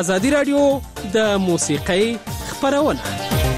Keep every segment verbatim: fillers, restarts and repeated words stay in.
ازادي راډیو د موسیقۍ خپرونه.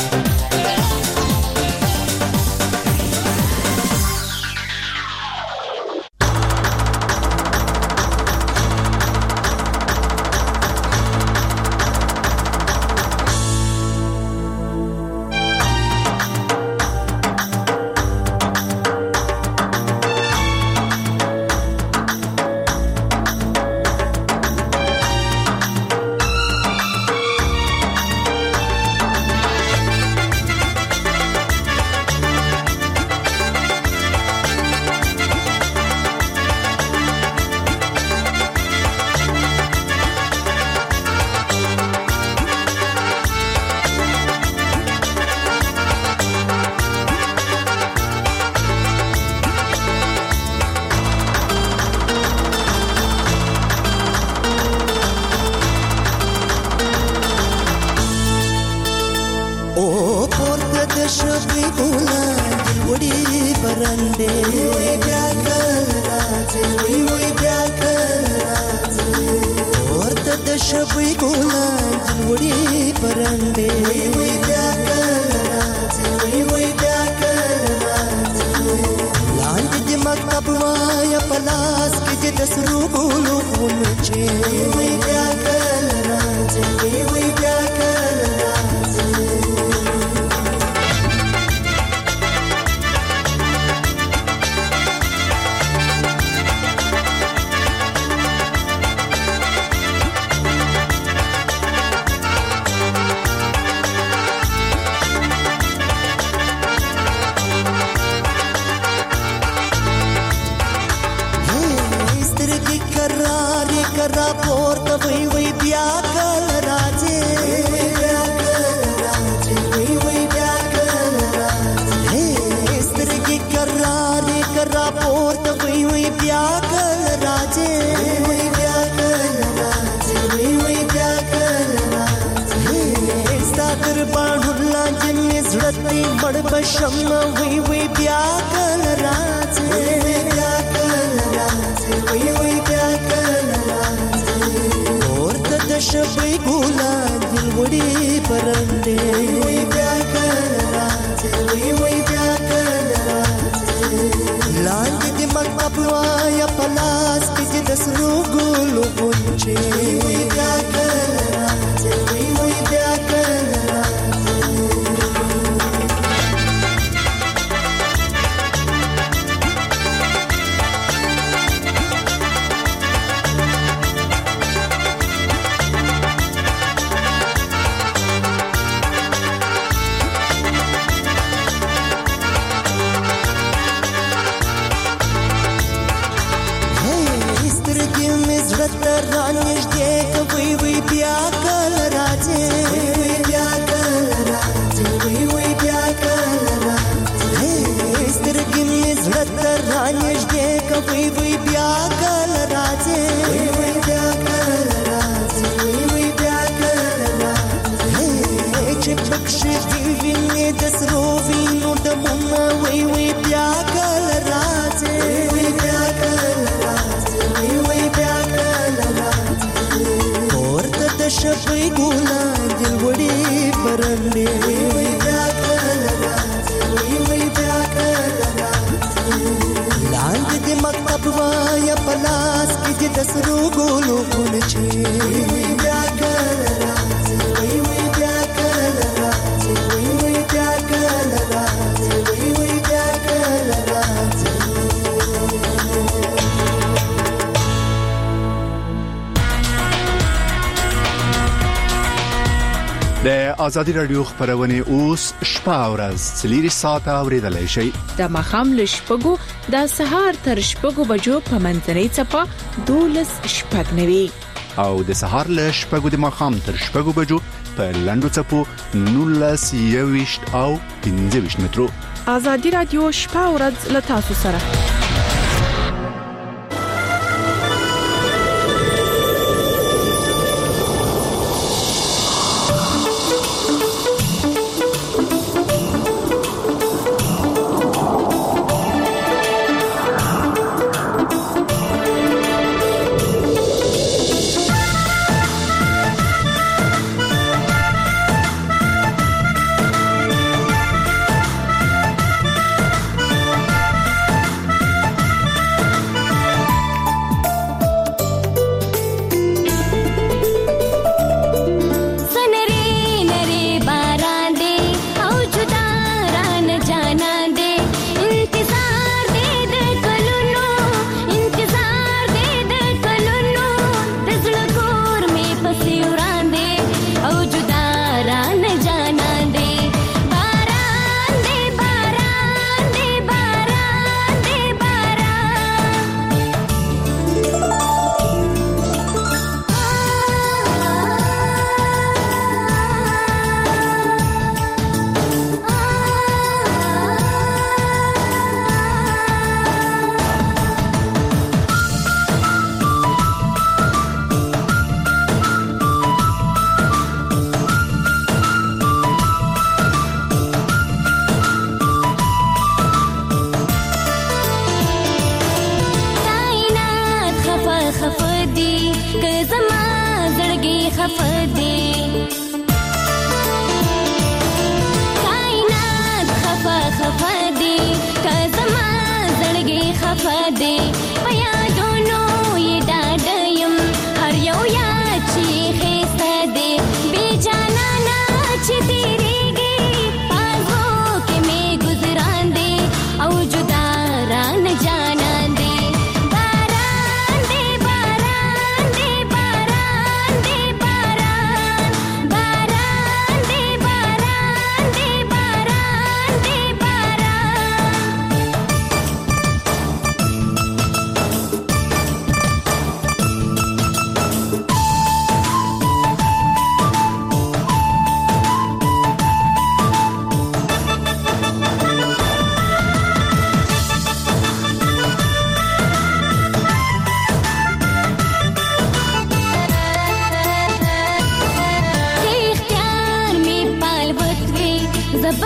د ازادي رادیو خبرونه اوس شپه او ورځ څلور ساعته اوریدلای شئ. د مخام لشپګو د سهار تر شپږو بجو په منځنۍ چپه دولس شپږ نوي او د سهار لشپګو د مخام تر شپږو بجو په لندو چپو نولس یويشت او پنځه ویشت مترو. ازادي رادیو شپه او ورځ له تاسو سره.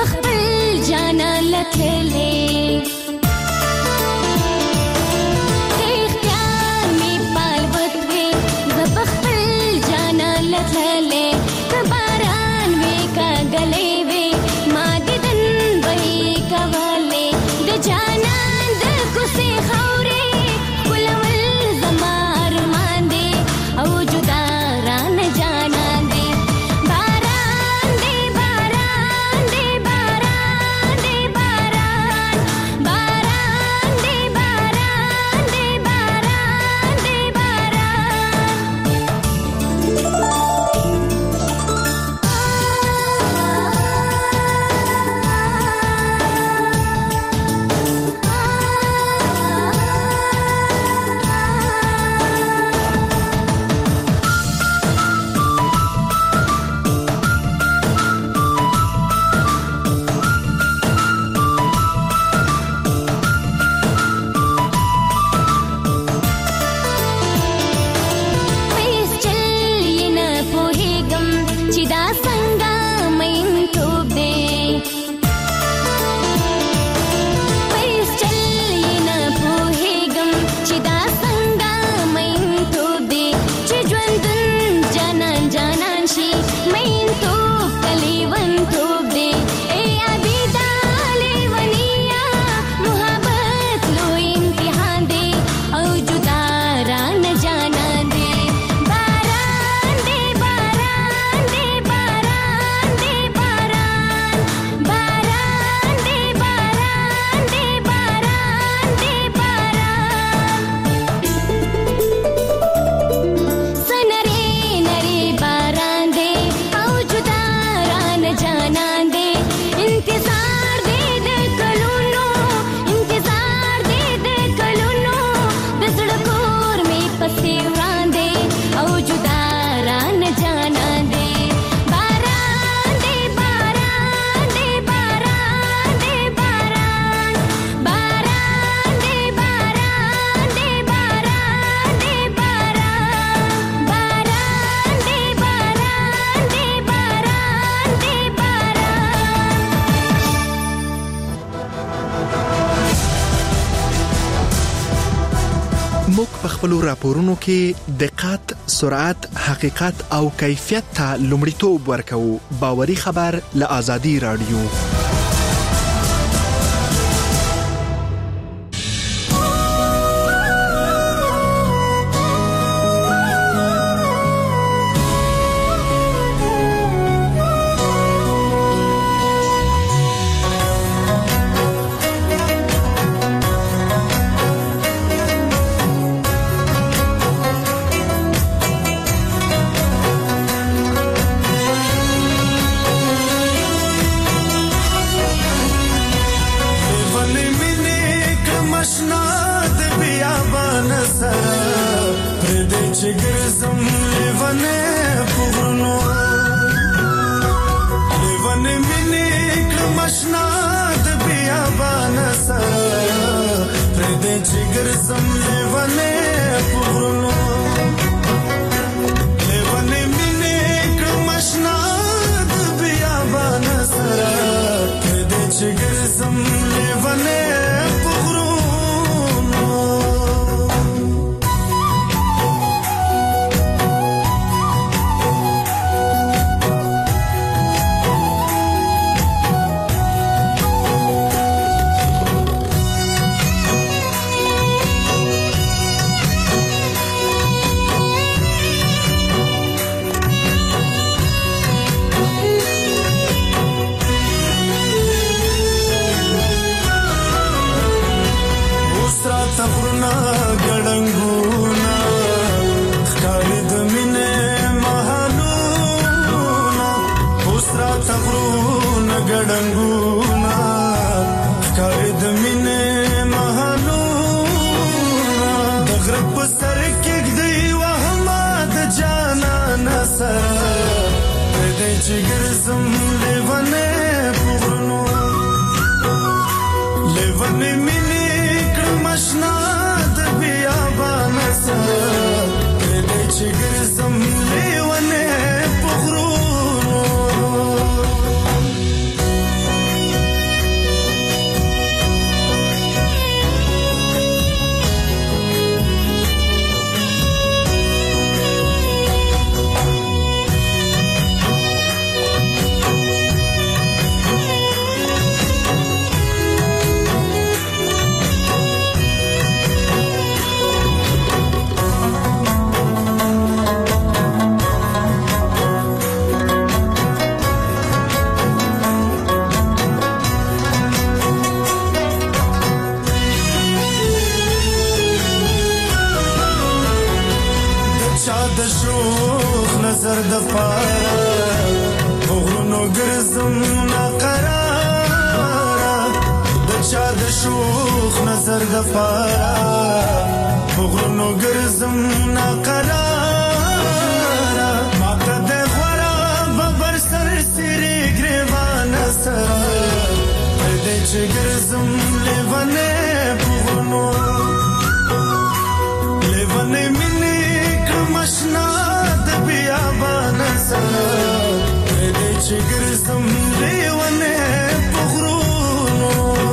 بخبل جانا لتلې اختیار می پال وتوي بخبل جانا لتلې کباران وې کا غلې وې ما ددن وې کواله د جانان د کوسه خورې ولول زمار مان دي او جدا ران جانان دي باران دي باران دي باران دي باران باران دي باران دي باران دي پیس چلی نه پوهیږم چې دا څنګه مینتوب دی پیس چلی نه پوهیږم چې دا څنګه مینتوب دی چې ژوندون جانان جانان شي مینتوب کلیونتوب دی ای عبیدا لیونیا محبت لوی امتحان دی او جدا ران جانان دی باران دی باران دی باران دی باران باران دی باران دی باران دی باران سنري نري باران دی او جدا ران جانان دی انتظار دی د کلونو انتظار دی د کلونو د زړه کور می پسې وړاندې او جدا ران جانان دی باران دی باران دی باران دی باران باران دی باران دی باران دی باران باران دی باران دی باران دی باران موږ په خپلو راپورونو کې دقت، سرعت، حقیقت او کیفیت ته لومړیتوب ورکوو. باوري خبر له آزادي رادیو. شوخ نظر د پاره غرونو ګرځم ناقراره د چا د شوخ نظر د پاره غرونو ګرځم ناقراره ماته د غورا ببر سر سری ګریوان سره دې چې ګرځم لیوانه غرونو لیوانه مینه کمشنا د بیابان سره دې چې ګرځم لیوانه غرونو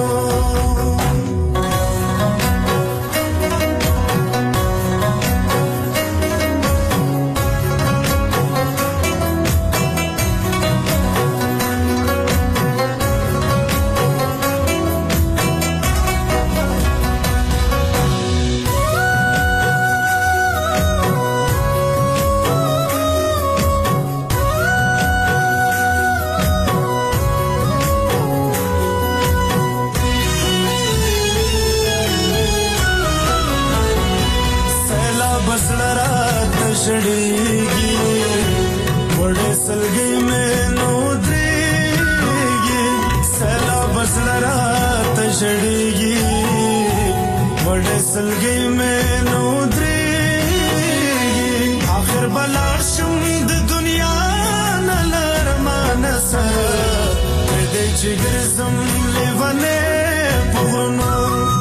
شړېږي وړې سلګۍ مې نو درېږي سیلاب زړه راته شړېږي وړې سلګۍ مې نو درېږي آخر به لاړ شم د دنیا نه له ارمانه سره پرېږدی چې ګرځم لیونې په غرونو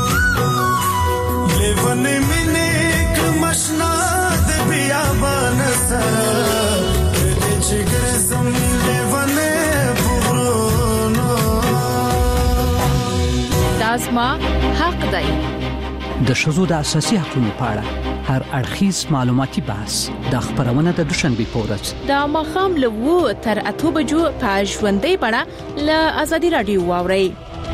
لیونې مینې کړم اشنا بیابان سره دې چې ګرځم لیوانه غرونو داسما حق دی د ښځو د اساسي حقوقو په اړه هر اړخیز معلوماتي بحث د خبرونه د دوشنبه په ورځ د مخام له وو تر اته بجو په ژوندۍ بڼه له ازادي رادیو واوري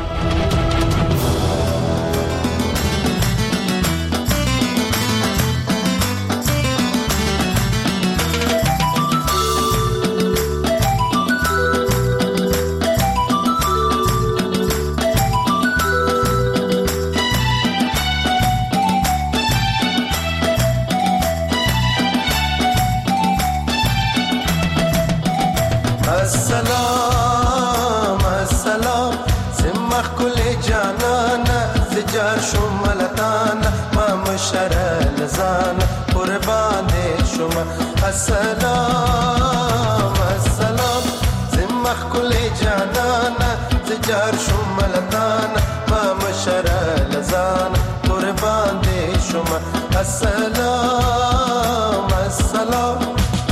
السلام السلام سمخ كل جانانا زجار شملتانا ما مشر لزانا قربان شما السلام السلام سمخ كل جانانا زجار شملتانا ما مشر لزانا قربان شما السلام السلام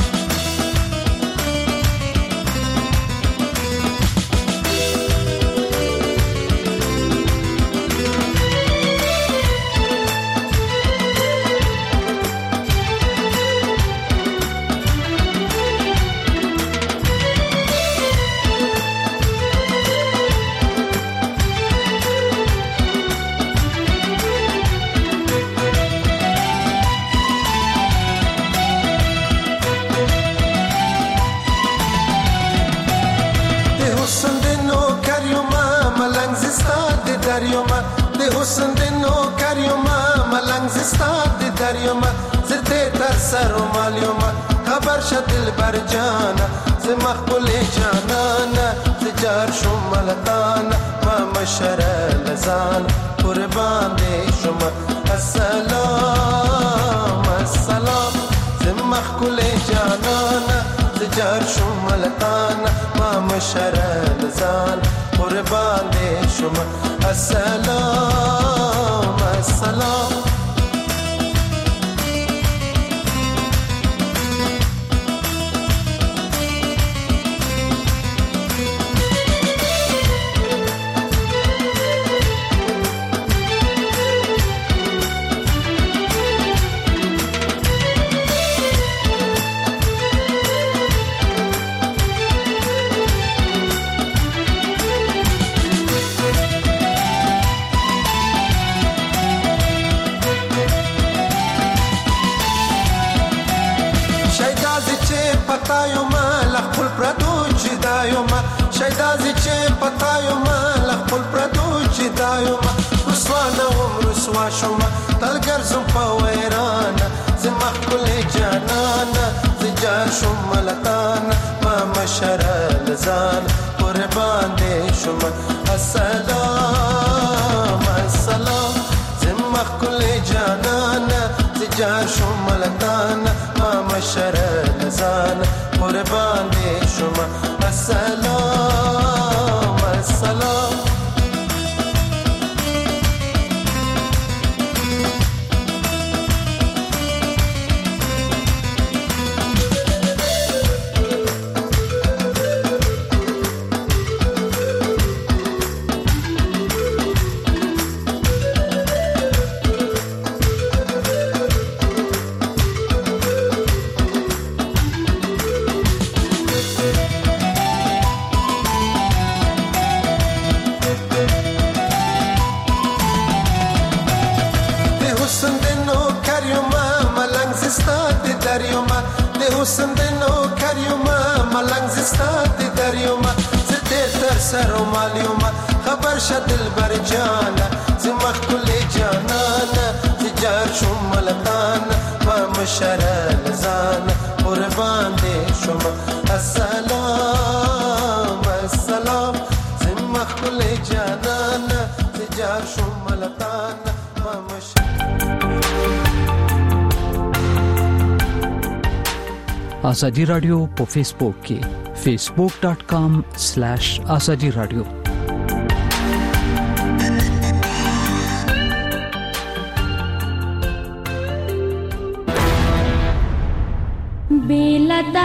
دریوما د حسن د نو کریوما ملنګ زستا د دریوما زرته تر سر مالیوما خبر شدل بر جانا ز مخبل جانانا زجار شملتانا ما مشر لزان قربان دې شما السلام السلام ز مخبل جانانا زجار شملتانا ما مشر لزان قربان دې شما السلام السلام پتايو ما لخل پردو جدايو ما شيدازي چه پتايو ما لخل پردو جدايو ما رسوانا وم رسوا شما تلگر زم پا ويرانا زمخ كل جانانا جار شم ملتان ما مشره لزان قربان دې شم السلام السلام زمخ كل جانان جار شم ملتان ما مشره لزان قربان دې شم السلام السلام حسن دنو کریوما ملنگ زستات دریوما زده تر سر و مالیوما خبر شد دلبر جانا زمخ کل جانانا زجار شم ملتانا ما مشره لزانا قربان دے شما السلام السلام زمخ کل جانانا زجار شم ملتانا ما مشره آزادی رادیو په فیسبوک کې facebook dot com slash azadi radio Belthara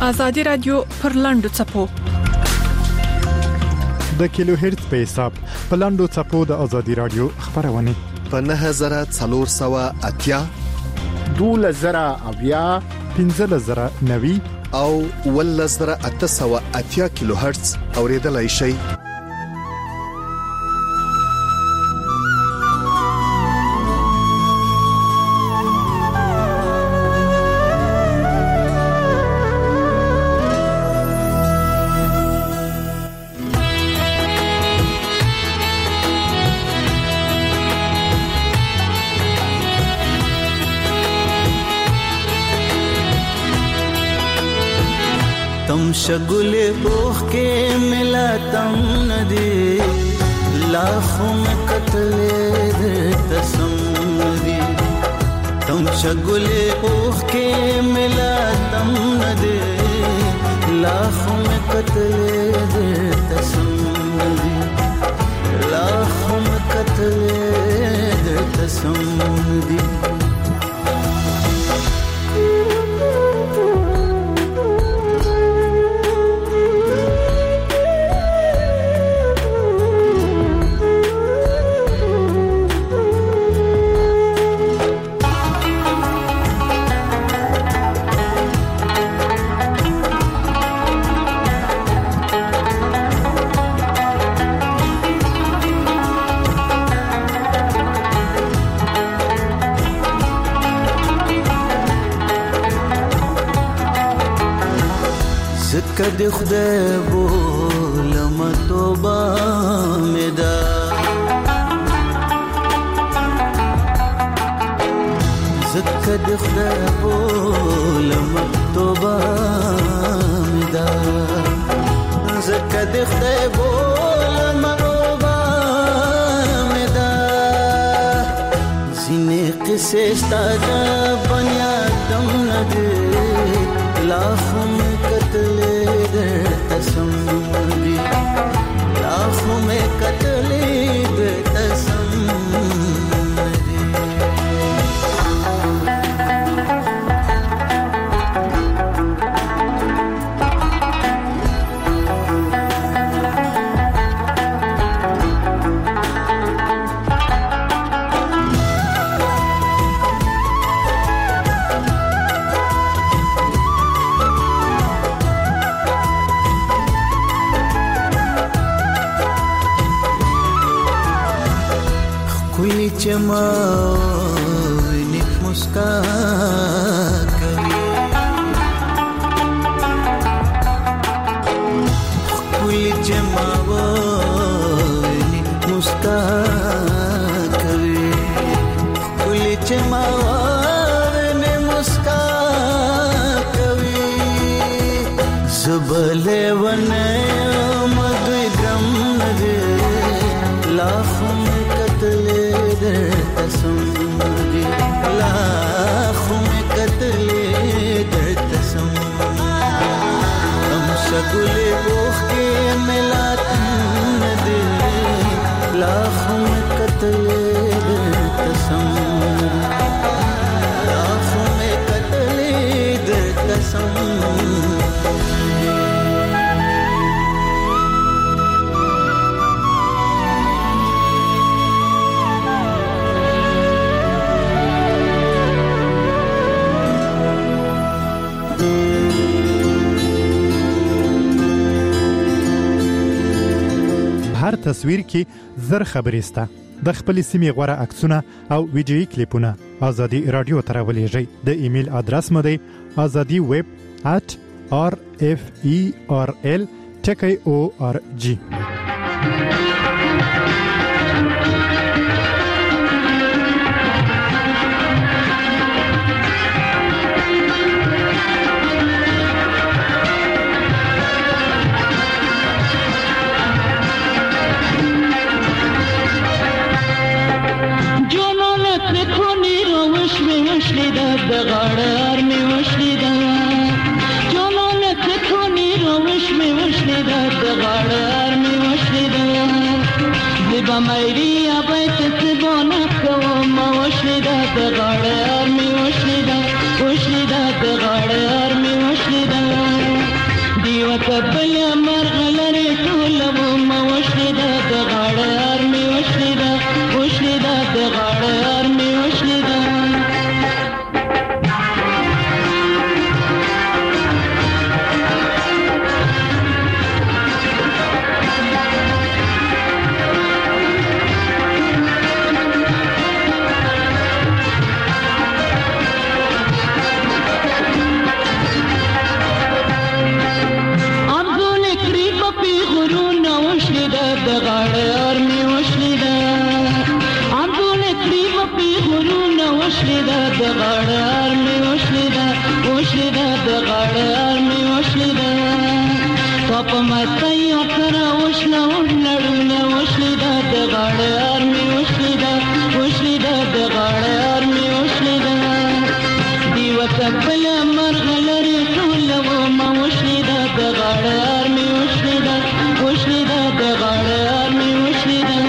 ازادي رادیو پر لاندو چپو د کیلو هرتز په حساب په لاندو چپو د ازادي رادیو خبرونه په نه هزار څلور سوه اتیا دوله زره اویا پنځه زره نوي او ول زره اته سوه اتیا کیلو هرتز اوریدلای شي. शगुले बोख के मिला तम नदी लाखों में कतले तसम नदी तुम शगुले बोख के मिला तम नदी लाखों में कतले तसम नदी लाखों में कतले तसम नदी کد خدای بولم توبه مدا زکد خدای بولم توبه مدا زکد خدای بولم توبه مدا زینه قصه ستاده بنیادم نده लाखों में कतले दे तसम नदी लाखों में कतले दे तसम नदी जमावनी मुस्कान कभी कुल जमावनी मुस्कान कभी कुल जमावनी मुस्कान कभी जुबले वने मधुरम नदे लाखों में कतले तसम नदी लाखों में कतले दर तसम हम शगुले बोख के मिला नदी लाखों में कतले दर तसम लाखों में कतले दर तसम هر تصویر کې زر خبرې سته د خپل سیمې غوړه عکسونه او ویډیوي کلیپونه ازادي رادیو ته راولېږئ د ایمیل ادرس مو دی azadi web at r f e r l ټکی او ار جی. غړار می وشلی دا جنونه تخونی روش می وشلی دا غړار می وشلی دا زبا مېری ابایت تبونه کوم وشلی دا غړار می وشلی دا وشلی دا غړار می وشلی دا پی غرونه وشلیده د غاړه ارمې وشلیده وشلیده د غاړه ارمې وشلیده تا په مستی اکره وشله ورلړونه وشلیده د غاړه ارمې وشلیده وشلیده د غاړه ارمې وشلیده دیوه کبله مرغه لرې ټوله ومه وشلیده د غاړه ارمې وشلیده وشلیده د غاړه ارمې وشلیده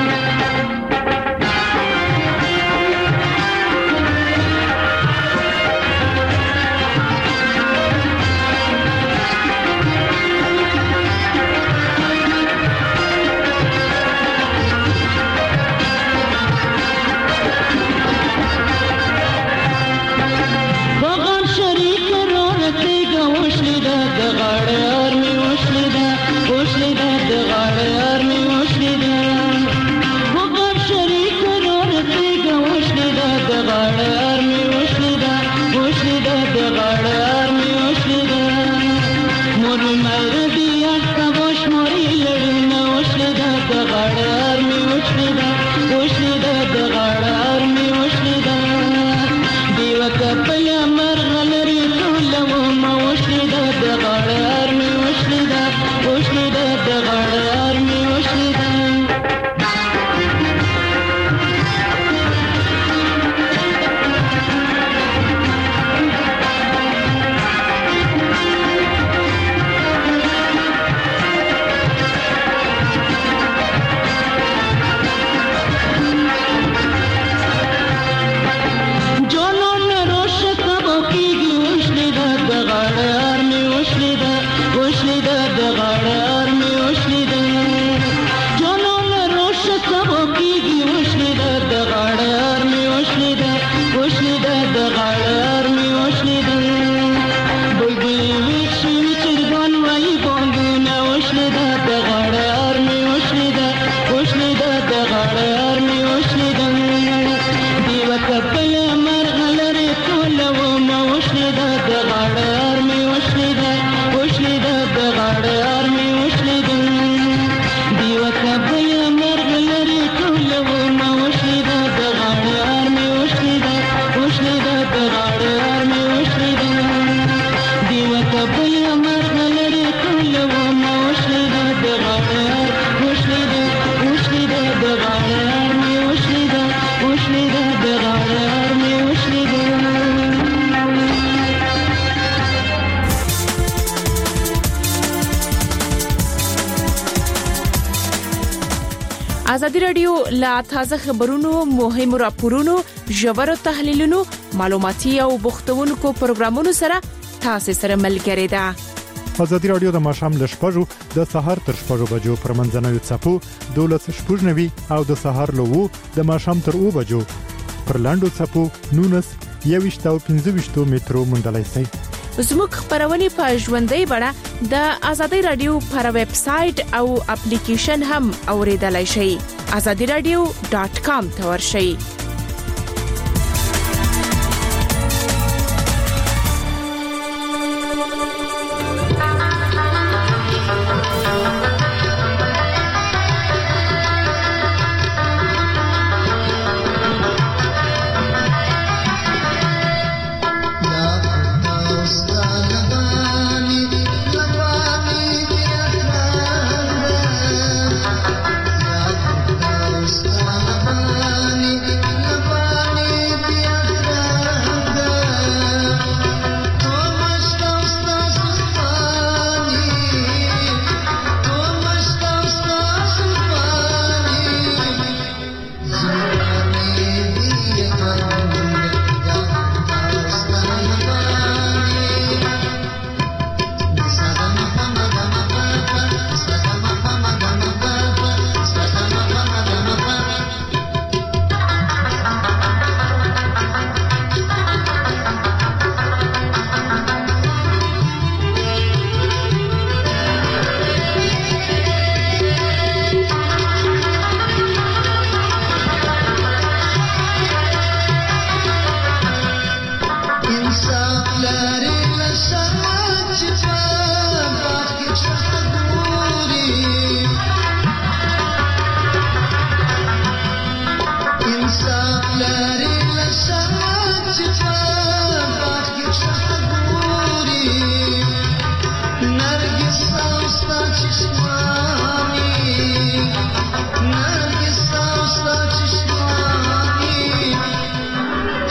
ازادي رادیو لا تازه خبرونو مهمو راپورونو ژورو تحلیلونو معلوماتي او بوختونکو پروګرامونو سره تاسو سره ملګری ده. ازادي رادیو د ماشام ل شپږو د سهار تر شپږو بجو پر منځنوي چپو دولس شپږنوي او د سهار لوو د ماشام تر او بجو پر لاندو چپو نونس یويشت او پنځه مترو منډلای سي. زموږ خبرونه په ژوندۍ بڼه د ازادي رادیو پر ویب سټ او اپلیکیشن هم اوریدلای شئ. azadi radio dot com ته ورشئ. Thank you.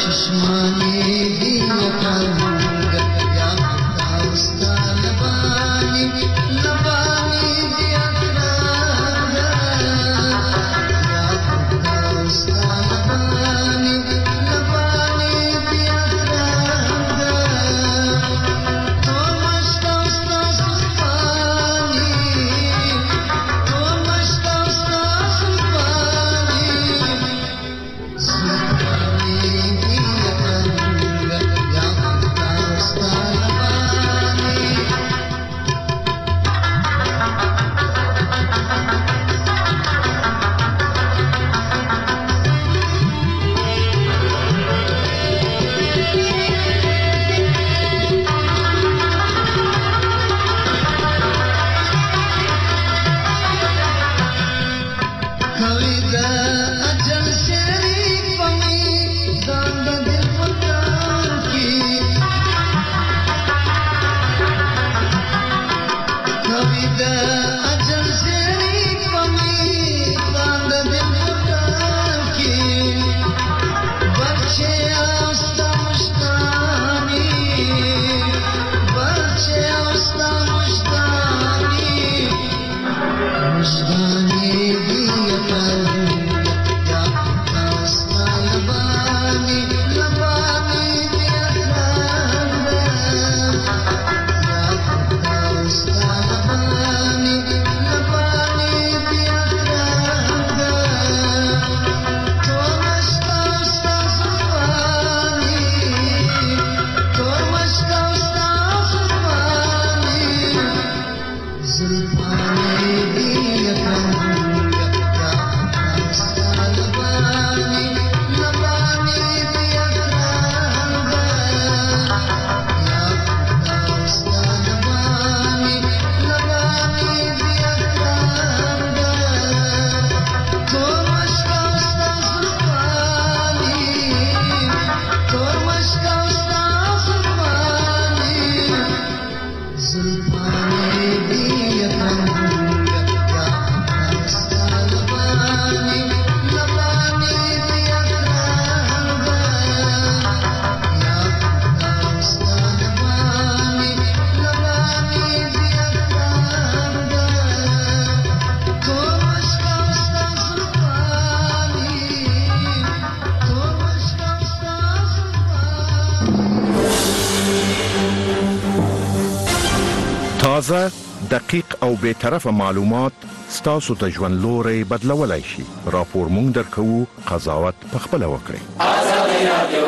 تازه، دقیق او بے طرفه معلومات ستاسو ته ژوند لوري بدلولای شي. راپور مونږ درکو، قضاوت پخپله وکړئ. آزادي رادیو.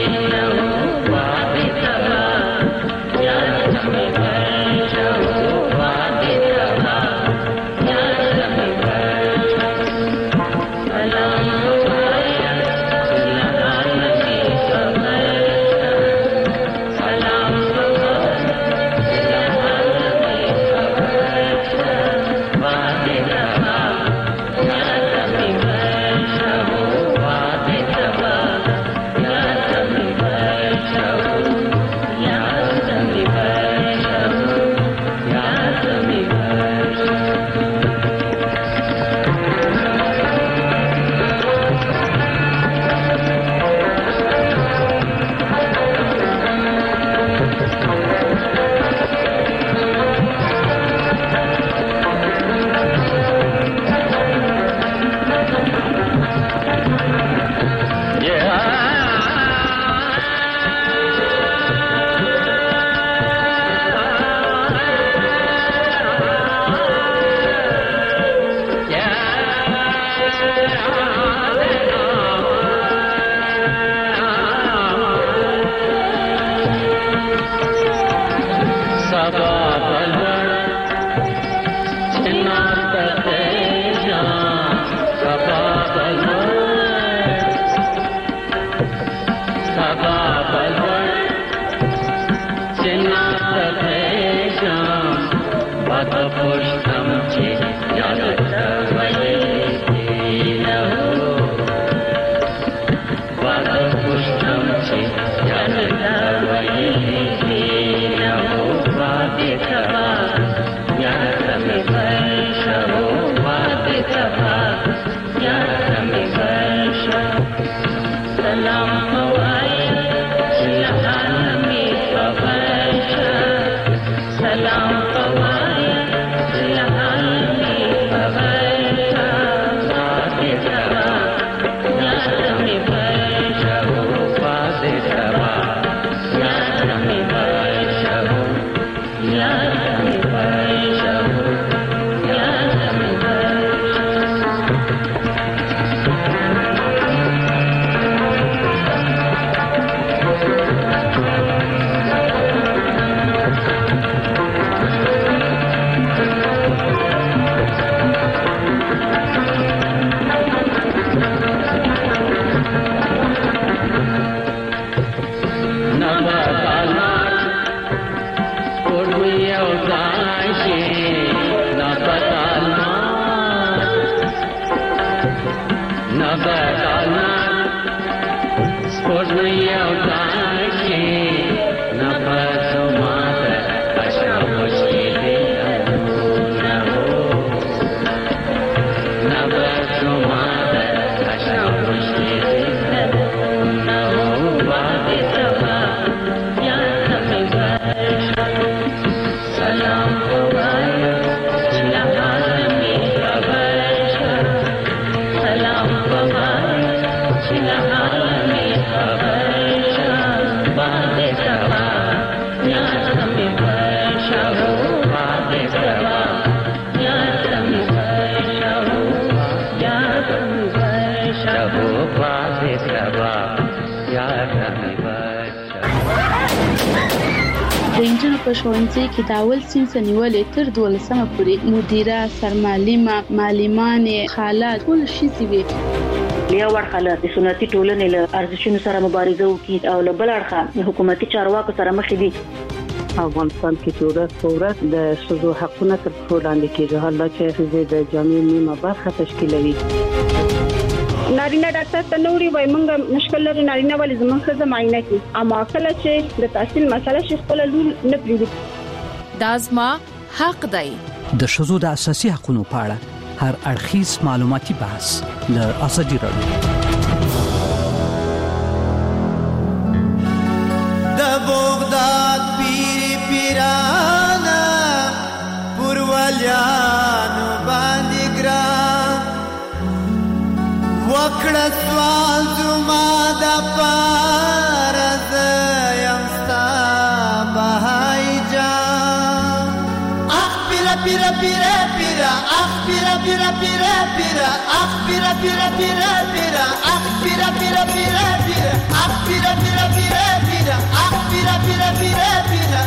Oh د انجنونو په ښوونځي کې د اول صنف نیولې تر دولسمه پورې مدیره، سرمعلمه، معلمانې، خاله ټول شي وي. یو ورخاله د سنتي ټولنې له ارزښتونو سره مبارزه وکړي او له بل اړخه حکومتي چارواکو سره مخ دي. افغانستان کې ټولنه ثورت د شذو حقونه تر څو لاندې کېږي، حالت چې د جامعې نیمه برخه تشکیلوي. نارینه ډاکټر ته نوري وای مونږ مشکل لري نارینه ولې زموږ څه معاینه کوي، اما کله چې د تحصیل مسله شي خپل لول نه پریږدي. دا زما حق دی. د شذو د اساسي حقوقو په اړه هر اړخیز معلوماتي بحث د ازادي راډیو. د بغداد پیری پیرانا پروالیانو باندې ګران وکړه سوال زما د پاره زیم ستا بهای جان. اخ پیرا پیرا پیرا پیرا اخ پیرا پیرا پیرا پیرا اخ پیرا پیرا پیرا پیرا اخ پیرا پیرا پیرا پیرا اخ پیرا پیرا پیرا پیرا اخ پیرا پیرا پیرا پیرا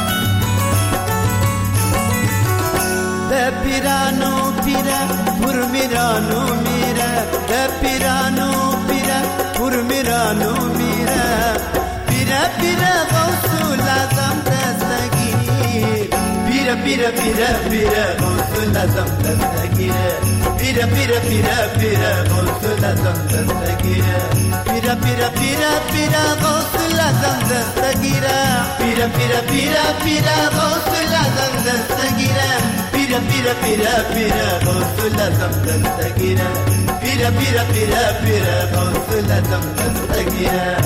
د پیرانو پیرا پر میرانو میرا د پیرانو پیرا پر میرانو میرا پیرا پیرا غوث لازم دستگیر پیرا پیرا پیرا پیرا غوث لازم دستگیر پیرا پیرا پیرا پیرا غوث لازم دستگیر پیرا پیرا پیرا پیرا غوث لازم دستگیر پیرا پیرا پیرا پیرا غوث لازم دستگیر پیرا پیرا پیرا پیرا غوث لازم دستگیر پیرا پیرا پیرا پیرا غوث لازم دستگیر.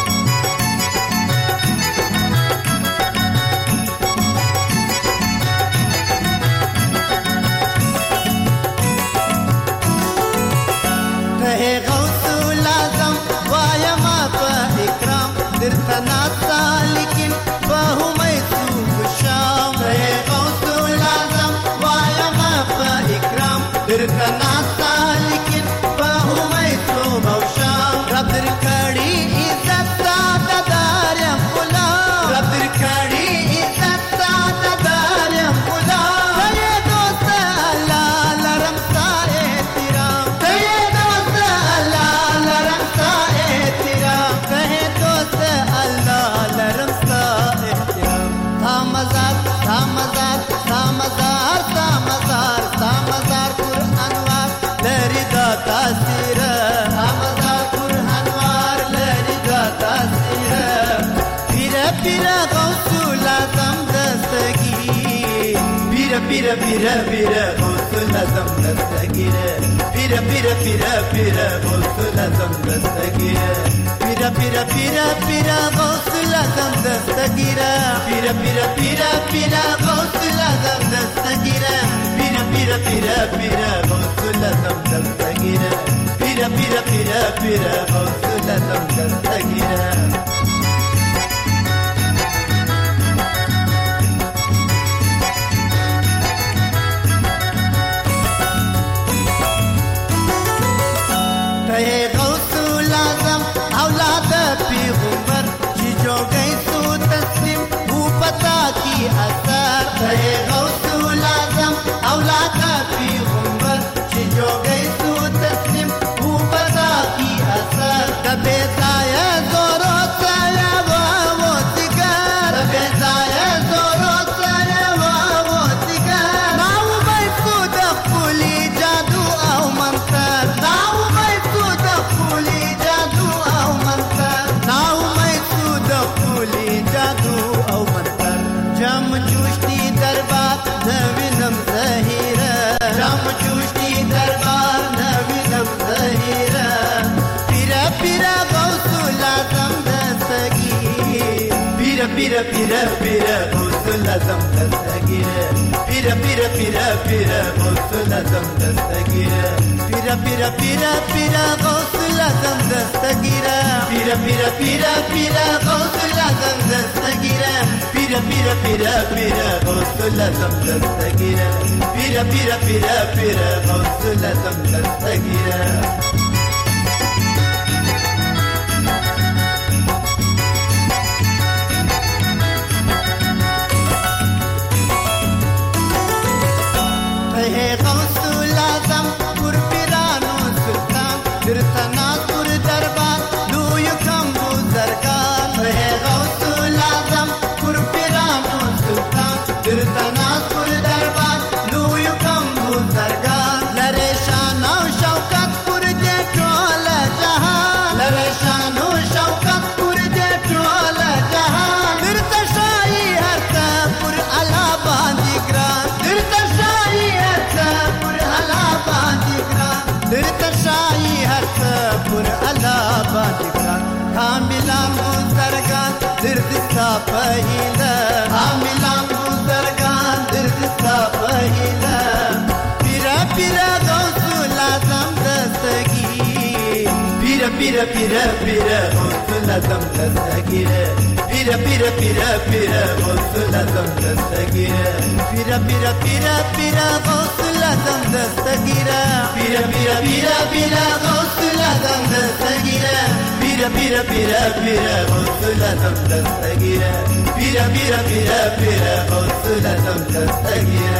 لیکن باہمیں سوک شام ہے غوث العظم وایا ما پا اکرام درکناتا لیکن باہمیں سوک شام رب در کھڑی عزت سادہ داریم غلام رب در کھڑی عزت سادہ pira pira pira gausul azam dastagir pira pira pira pira gausul azam dastagir pira pira pira pira gausul azam dastagir pira pira pira pira gausul azam dastagir pira pira pira pira gausul azam dastagir pira pira pira pira gausul azam dastagir गौसुल आजम औलाद पैगंबर जी जो गई सो तस्लीम वो पता की असर है गौसुल आजम औलाद पैगंबर जी जो गई सो तस्लीम वो पता की असर कबे जाया जोरो साया वो सिगार कबे जाया जोरो साया वो सिगार नाउ भाई खुद फुली जादू औ मंतर नाउ फूली जादू औ मंतर नाउ मैं सुद फूली जादू औ मंतर जम चुष्टी दरबार नवीनम जहीरा जम चुष्टी दरबार नवीनम जहीरा पिरा पिरा गौसुल आजम दस्तगीर पिरा पिरा पिरा पिरा गौसुल आजम दस्तगीर पिरा पिरा पिरा पिरा गौसुल आजम दस्तगीर पिरा पिरा पिरा पिरा गौसुल आजम दस्तगीर पिरा पिरा पिरा पिरा गौसुल आजम दस्तगीर पिरा पिरा पिरा पिरा गौसुल आजम दस्तगीर पिरा पिरा पिरा पिरा गौसुल आजम दस्तगीर है गौसुल आजम कुर्बिरानो सुल्तान फिरतना सुर दरबार लूय कम्बू सरकार है गौसुल आजम कुर्बिरानो सुल्तान फिरतना सुर दरबार लूय कम्बू सरकार लरे शानो शौकत पुर जे टोल जहां लरे शानो शौकत पुर जे टोल जहां फिरतशाही हरता पुर अला बांदी ग्रान फिरतशाही पुर अला बांदिग्रा फिरतशाही हरपुर अला बांदिग्रा कामिलां मुजरगान दिर्दसा पहिला कामिलां मुजरगान दिर्दसा पहिला पिरा पिरा गौसुल आजम दस्तगीर पिरा पिरा पिरा पिरा गौसुल आजम दस्तगीर पिरा पिरा पिरा पिरा गौसुल आजम दस्तगीर पिरा पिरा पिरा पिरा गौसुल आजम दस्तगीर पिरा पिरा पिरा पिरा गौसुल आजम दस्तगीर पिरा पिरा पिरा पिरा गौसुल आजम दस्तगीर पिरा पिरा पिरा पिरा गौसुल आजम दस्तगीर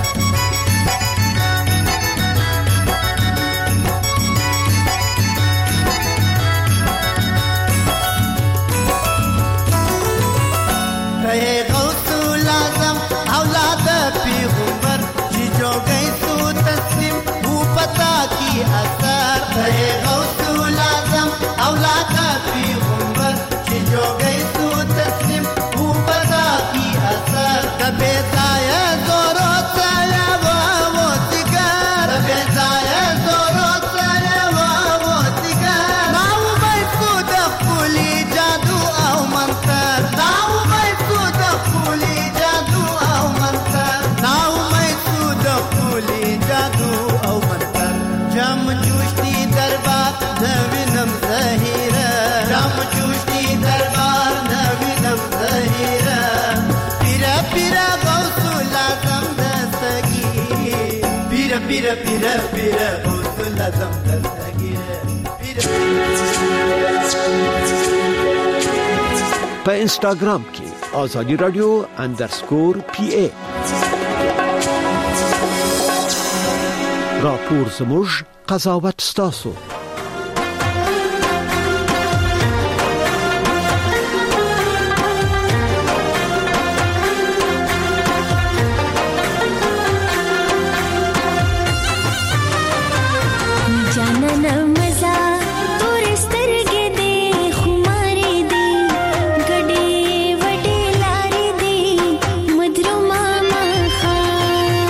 गौसुल आजम औलाद पैगंबर जी जो गई सो तस्लीम वो पता की असर है गौसुल आजम औलाद पैगंबर जी जो गई सो तस्लीम वो पता की असर कबे जाया जोरो साया वो सिगार कबे जाया जोरो साया वो सिगार नाउ भाई खुद फूली जादू औ मंतर नाउ फूली जादू औ मंतर नाउ मैं सुद फूली जादू औ मंतर जम चुष्टी दरबार नवीनम जहीरा जम चुष्टी दरबार नवीनम जहीरा पिरा पिरा गौसुल आजम दस्तगीर पिरा पिरा पिरा पिरा गौसुल आजम दस्तगीर पे इंस्टाग्राम की आजादी रेडियो अंडरस्कोर पी ए راپور زموږ قضاوت ستاسو मधुर मामा खा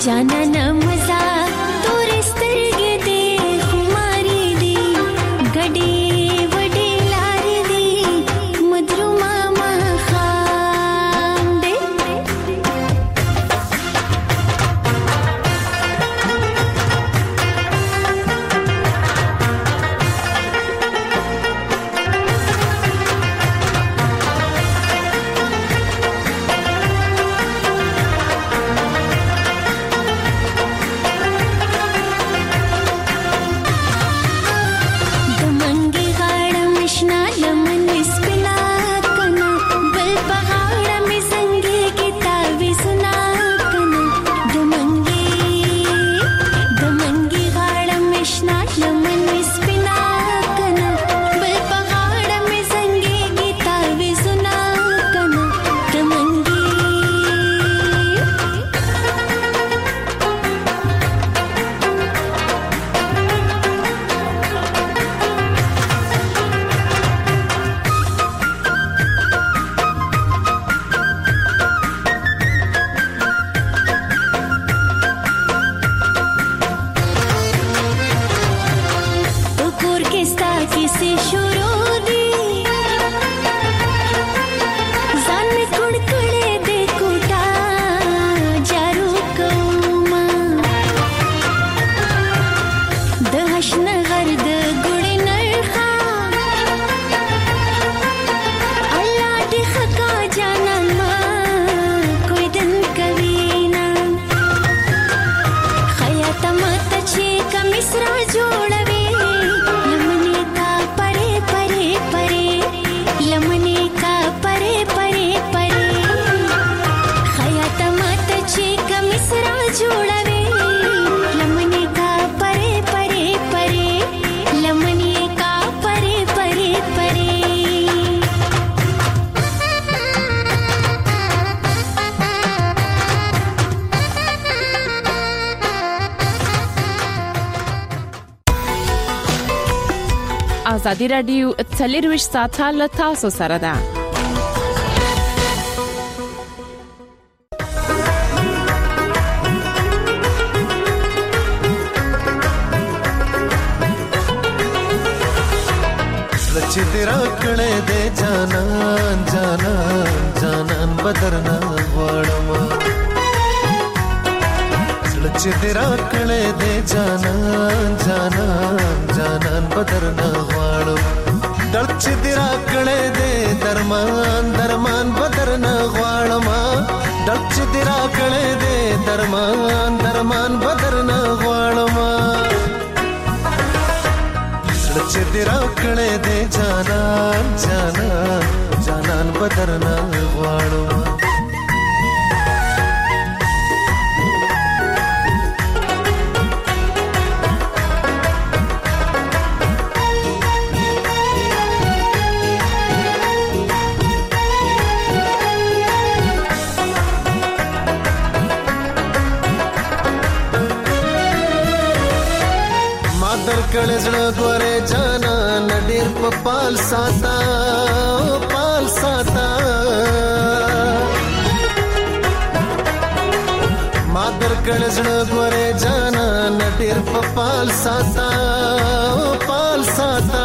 जाना न मजा तोर स्तरगे दे खुमारी दी गडे वडे लारी दी मधुर मामा खाम दे ازادي رادیو څلرویشت ساعته له تاسو سره ده. چې تیرا کړه دې جانان جانان جانان بدرنا غواړم چې تیرا کړه دې جانان جانان جانان بدرنا غواړم دړ چې تیرا کړه دې درمان درمان بدرنا غواړم دړ چې تیرا کړه دې درمان درمان بدرنا غواړم چې تیرا کړه دې جانان جانان جانان بدرنا غواړم کړه زړه ګوره جانا نډیر په پال ساتا پال ساتا ما در کړه زړه ګوره جانا نډیر په پال ساتا پال ساتا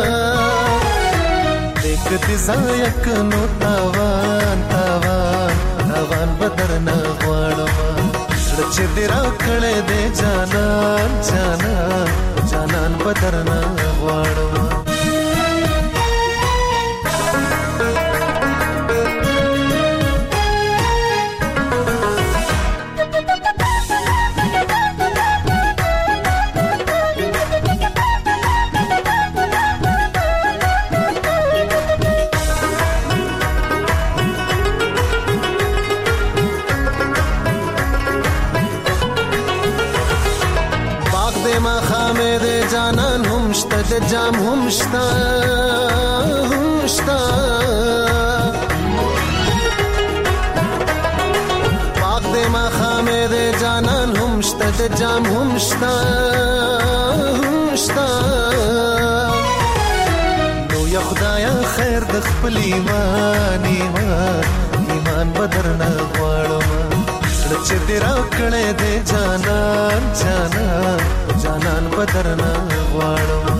دیک دې زایک نو تاوان تاوان تاوان بدرنا غواړم چې دې را کړه دې جانان جانان جانان بدرنا غواړم جانان هم شته د جام هم شته هم شته پاک دې ما خامې دې جانان هم شته د جام هم شته هم شته نو یا خدایا خیر د خپل ایمان ایمان ایمان بدرنا غواړم زړه چې دې راکړې دې جانان جانان جانان بدرنا غواړم